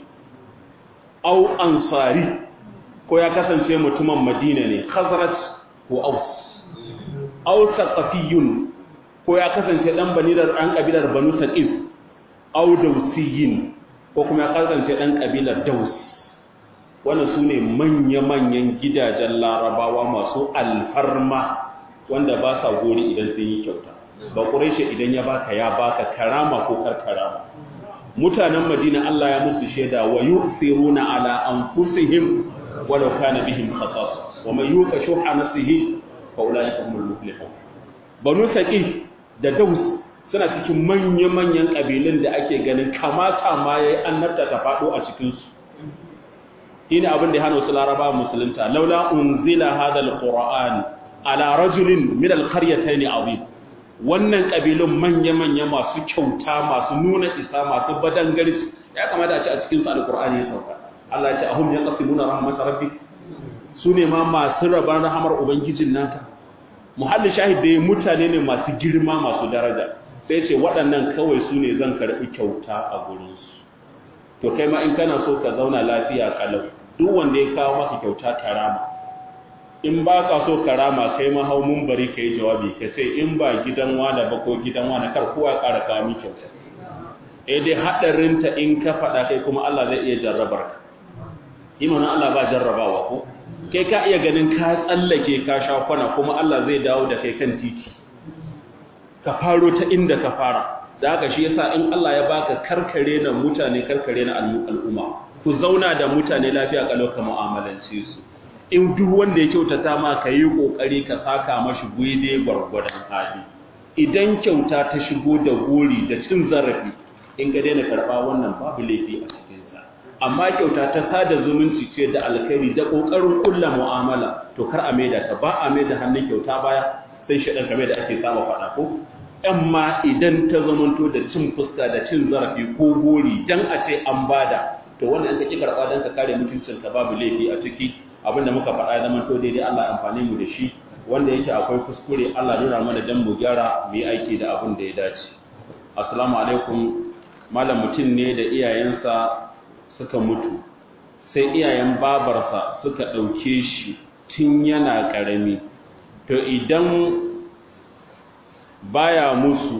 au ansari ko ya kasance mutumin madina ne khazraj ko aus au saqafiyun ko ya kasance dan banilar an kabilar banu saqif au dausiyin ko kuma ya kasance dan kabilar daus wannan sune manya-manyan gidajen larabawa masu alfarma wanda ba sa gori idan sun yi kyauta ba quraishi idan ya baka ya baka karama ko karkarama mutanen madina Allah ya musu sheda wa yusiruna ala anfusihim walau kana bihim khasasa wa man yuqa shuha nafsihi fa ulaika humul muflihun banu saqif da daus suna cikin manya-manyan kabilun da ake ganin kamata ma yayi annabta ta fado a cikin su ina abin da ya hana wasu laraba musulunta laula unzila hadal qur'an ala rajulin min alqaryatayn azim wannan kabilun manya-manya masu kyauta masu nuna isa masu badangarci ya kamata a ci a cikin su alqur'ani ya sauka Allah ya ce ahum yaqsimuna rahmat rabbik sune ma masu raban rahamar ubangijin naka muhallin shahid da mutane ne masu girma masu daraja sai ce waɗannan kawai sune zan karbi kyauta a gurin su to kai ma in kana so ka zauna lafiya kalau duk wanda ya kawo maka kyauta karama in ba ka so karama kai ma hau mun bari kai jawabi ka ce in ba gidan wani ba ko gidan wani kar kowa ƙara kawo min kyauta eh dai hadarin ta in ka faɗa kai kuma Allah zai iya jarrabar ka imanin Allah ba jarrabawa ko kai ka iya ganin ka tsallake ka sha kwana kuma Allah zai dawo da kai kan titi ka faro ta inda ka fara da haka shi yasa in Allah ya baka karkare na mutane karkare na al'umma ku zauna da mutane lafiya kalau ka mu'amalance su in duk wanda ya kyautata ma ka yi kokari ka saka mashi guide gwargwadon hali idan kyauta ta shigo da gori da cin zarafi in ga daina karba wannan babu laifi a cikin ta amma kyauta ta sada zumunci ce da alkhairi da kokarin kullu mu'amala to kar a maida ta ba a maida hannun kyauta baya sai shedan kamar da ake saba fada ko amma idan ta zamanto da cin fuska da cin zarafi ko gori dan a ce an bada to wannan in ka ki karba dan ka kare mutuncin ka babu laifi a ciki abinda muka faɗa zamanto daidai Allah amfane mu da shi wanda yake akwai kuskure Allah nuna mana dan mu gyara mu yi aiki da abin da ya dace assalamu alaikum malam mutum ne da iyayensa suka mutu sai iyayen babarsa suka ɗauke shi tun yana ƙarami to idan baya musu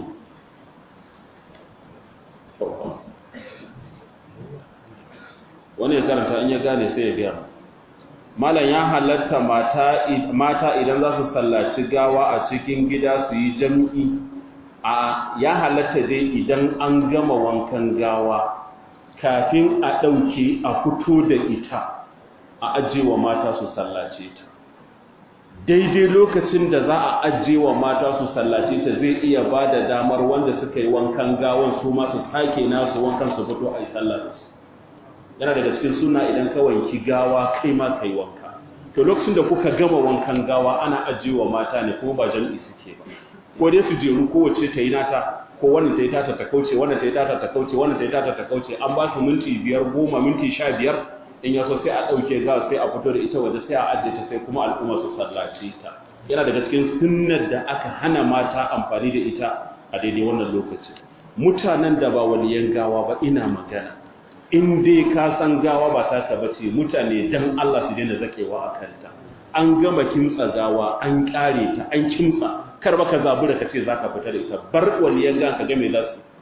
wani ya karanta in ya gane sai ya biya malam ya halatta mata mata idan za su sallaci gawa a cikin gida su yi jami'i a ya halatta dai idan an gama wankan gawa kafin a ɗauke a fito da ita a ajiyewa mata su sallace ta daidai lokacin da za a ajiyewa mata su sallace ta zai iya ba da damar wanda suka yi wankan gawan su masu sake nasu wankan su fito a yi sallah da su yana daga cikin suna idan ka wanki gawa kai ma kai wanka to lokacin da kuka gama wankan gawa ana ajiyewa mata ne kuma ba jami'i suke ba ko dai su jeru kowace ta yi nata ko wannan ta yi tata ta kauce wannan ta yi tata ta kauce wannan ta yi tata ta kauce an ba su minti biyar goma minti sha biyar in yaso sai a ɗauke gawa sai a fito da ita waje sai a ajiye ta sai kuma al'umma su sallaci ta yana daga cikin sunnar da aka hana mata amfani da ita a daidai wannan lokaci mutanen da ba waliyan gawa ba ina magana in dai ka san gawa ba ta ka bace mutane dan Allah su daina zakewa a kanta an gama kimtsa gawa an kare ta an kimtsa kar baka zabura ka ce zaka fita da ita bar waliyan ga ka ga me lasu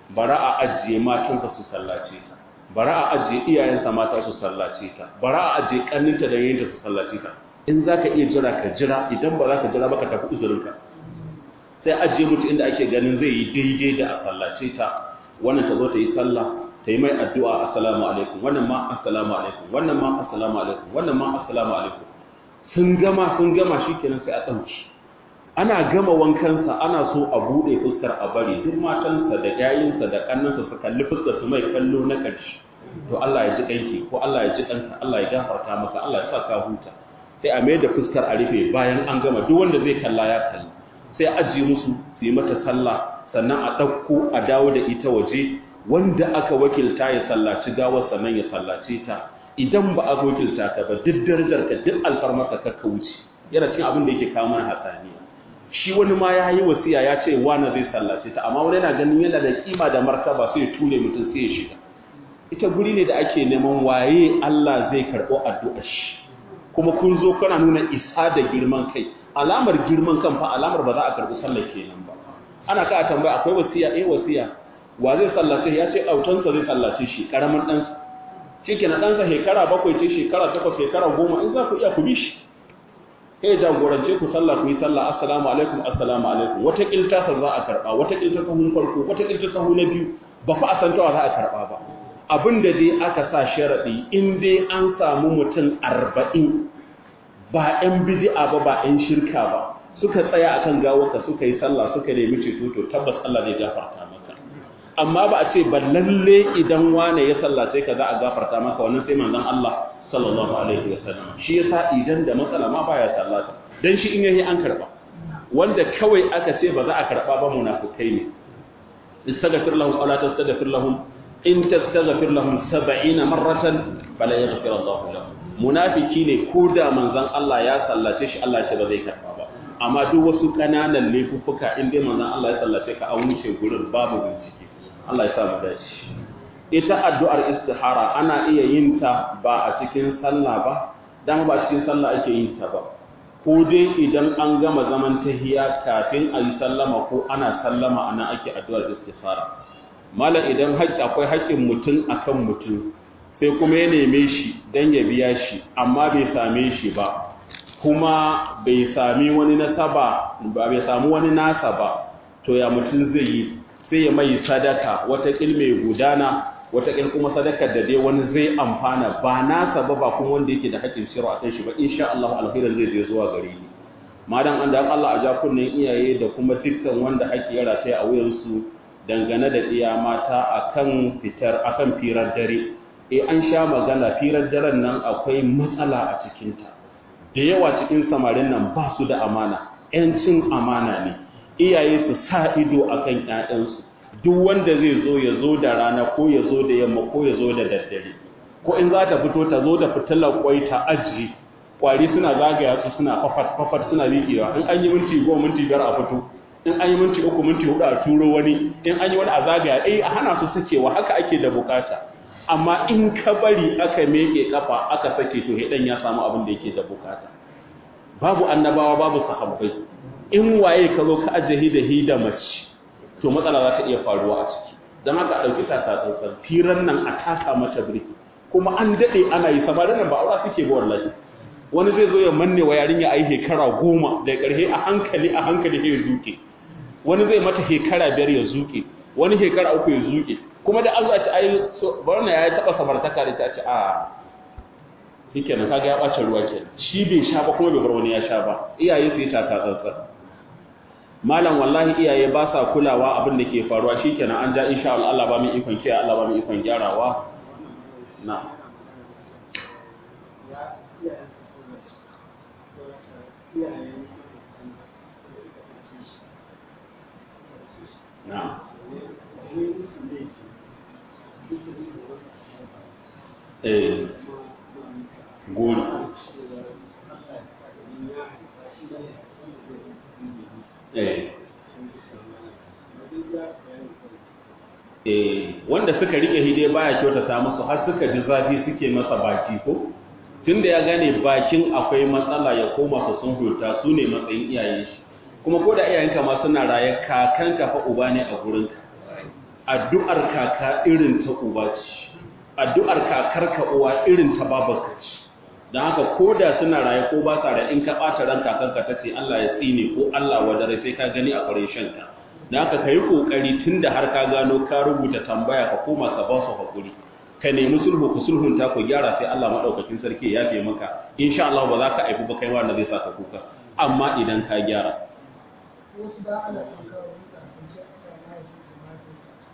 bara a ajiye matansa su sallace ta, bara a ajiye iyayensa mata su sallace ta, bara a ajiye kanninta da yayinta su sallace ta. In za ka iya jira ka jira, idan ba za ka jira ba ka tafi uzurinka. Sai ajiye mutu inda ake ganin zai yi daidai da a sallace ta, wannan ta zo ta yi sallah, ta yi mai addu'a assalamu alaikum, wannan ma assalamu alaikum, wannan ma assalamu alaikum, wannan ma assalamu alaikum. Sun gama sun gama shi kenan sai a ɗauki. Ana gama wankansa ana so a buɗe fuskar a bari duk matansa da yayinsa da ƙannansa su kalli fuskar su mai kallo na ƙarshe. To Allah ya ji ɗanki ko Allah ya ji ɗanka, Allah ya gafarta maka, Allah ya sa ka huta. Sai a mai da fuskar a rufe bayan an gama duk wanda zai kalla ya kalli. Sai ajiye musu su yi mata sallah sannan a ɗauko a dawo da ita waje wanda aka wakilta ya sallaci gawar sannan ya sallace ta. Idan ba a wakilta ka ba duk darajar ka duk alfarmarka ka wuce yana cin abin da yake kawo mana hatsaniya. Shi wani ma ya yi wasiya ya ce wani zai sallace ta amma wani yana ganin yana da kima da martaba sai ya tule mutum sai ya shiga. Ita guri ne da ake neman waye Allah zai karɓo addu'ar shi kuma kun zo kana nuna isa da girman kai. Alamar girman kan fa alamar ba za a karɓi sallar kenan ba. Ana ka tambaya akwai wasiya eh wasiya wa zai sallace ya ce autansa zai sallace shi karamin ɗansa shi ke na ɗansa shekara bakwai ce shekara takwas shekara goma in za ku iya ku bi shi kai jagorance ku sallah ku yi sallah assalamu alaikum assalamu alaikum wata kiltasa za a karɓa wata kiltasa hun farko wata kiltasa hun na biyu ba fa a san tawa za a karɓa ba. Abin da dai aka sa sharaɗi in dai an samu mutum arba'in ba 'yan bidi'a ba ba 'yan shirka ba suka tsaya akan gawarka suka yi sallah suka nemi ceto to tabbas Allah zai gafarta maka. Amma ba a ce ba lalle idan wane ya sallace ka za a gafarta maka wannan sai manzon Allah sallallahu alaihi wasallam shi yasa idan da matsala ma baya sallata dan shi in yayi an karba wanda kawai aka ce ba za a karba ba munafikai ne. Istaghfir lahum wala tastaghfir lahum in tastaghfir lahum sab'ina marratan fala yaghfir Allah lahum. Munafiki ne ko da manzon Allah ya sallace shi Allah ce ba zai karba ba. Amma duk wasu kananan laifuffuka in dai manzon Allah ya sallace ka an wuce gurin babu bincike. Allah ya sa mu dace. Ita addu'ar istihara ana iya yin ta ba a cikin sallah ba, dan ba cikin sallah ake yin ta ba. Ko dai idan an gama zaman tahiyya kafin a yi sallama ko ana sallama ana ake addu'ar istihara. Malam idan haƙƙi akwai haƙƙin mutum akan mutum sai kuma ya neme shi dan ya biya shi amma bai same shi ba kuma bai sami wani nasaba ba bai samu wani nasa ba to ya mutum zai yi sai ya mai sadaka wata mai gudana wata kuma sadakar da dai wani zai amfana ba nasa ba ba kuma wanda yake da haƙƙin shirwa akan shi ba insha Allah alkhairin zai je zuwa gare ni madan an da Allah a ja kunnen iyaye da kuma dukkan wanda haƙƙi ya rataya a wuyansu dangane da iya mata akan fitar akan firar dare eh an sha magana firar daren nan akwai matsala a cikin ta da yawa cikin samarin nan ba su da amana yancin amana ne iyaye su sa ido akan ƴaƴansu duk wanda zai zo ya zo da rana ko ya zo da yamma ko ya zo da daddare ko in za ta fito ta zo da fitilar kwai ta aji kwari suna zagaya su suna fafat fafat suna miƙewa in an yi minti goma minti biyar a fito in an yi minti uku minti hudu a turo wani in an yi wani a zagaya eh a hana su sakewa haka ake da bukata amma in ka bari aka meke kafa aka sake to hedan ya samu abin da yake da bukata babu annabawa babu sahabbai in waye ka zo ka ajiye da hida mace to matsala za ta iya faruwa a ciki dan haka a dauki ta tsantsan firan nan a taka mata birki kuma an dade ana yi samarin nan ba aura suke ba wallahi wani zai zo ya manne wa yarinya ai hekara goma da karhe a hankali a hankali ya zuke wani zai mata hekara biyar ya zuke wani hekara uku ya zuke kuma da azu a ci ai barna ya taba samartaka da ta ce a shikenan kaga ya bace ruwa kenan shi bai sha ba kuma bai bar wani ya sha ba iyaye su yi taka tsantsan malam wallahi iyaye ba sa kulawa abin da ke faruwa shikenan an ja insha Allah Allah ba mu ikon kiyaye Allah ba mu ikon gyarawa na na eh guri eh eh wanda suka rike hide baya kyautata musu har suka ji zafi suke masa baki ko tunda ya gane bakin akwai matsala ya koma su sun hulta su ne matsayin iyayen shi kuma ko da iyayenka ma suna raye kakanka fa uba ne a gurinka addu'ar kaka irin ta uba ce addu'ar kakar ka uwa irin ta babarka ce don haka ko da suna raye ko ba sa da in ka ɓata ran kakanka ta ce Allah ya tsine ko Allah wadare sai ka gani a ƙwarin shanka don haka ka yi ƙoƙari tun da har ka gano ka rubuta tambaya ka koma ka ba su haƙuri ka nemi sulhu ku sulhunta ku gyara sai Allah maɗaukakin sarki ya yafe maka insha Allah ba za ka aibu ba kai wanda zai saka kuka amma idan ka gyara wasu da ana son kawo mutane sun ce a sa na yi su ma ta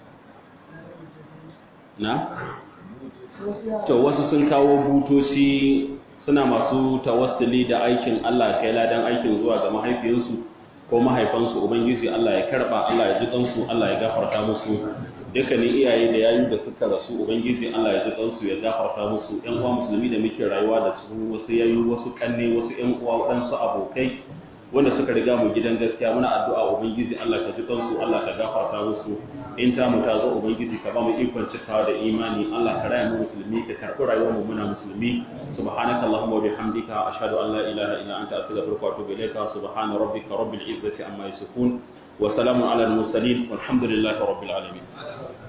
sa na wasu ya to wasu sun kawo butoci suna masu tawassuli da aikin Allah kai ladan aikin zuwa ga mahaifiyarsu ko mahaifansu ubangiji Allah ya karba Allah ya ji kansu Allah ya gafarta musu dukkanin iyaye da yayu da suka rasu ubangiji Allah ya ji kansu ya gafarta musu ƴan uwa musulmi da muke rayuwa da su wasu yayu wasu kanne wasu ƴan uwa waɗansu abokai wanda suka riga mu gidan gaskiya muna addu'a ubangiji Allah ka ji kansu Allah ka gafarta musu in ta mu ta zo ubangiji ka ba mu ikon cikawa da imani Allah ka raya mu musulmi ka karɓi rayuwar mu muna musulmi subhanakallahumma wa bihamdika ashhadu an la ilaha illa anta astaghfiruka wa atubu ilayka subhana rabbika rabbil izzati amma yasifun wa salamun ala al mursalin walhamdulillahi rabbil alamin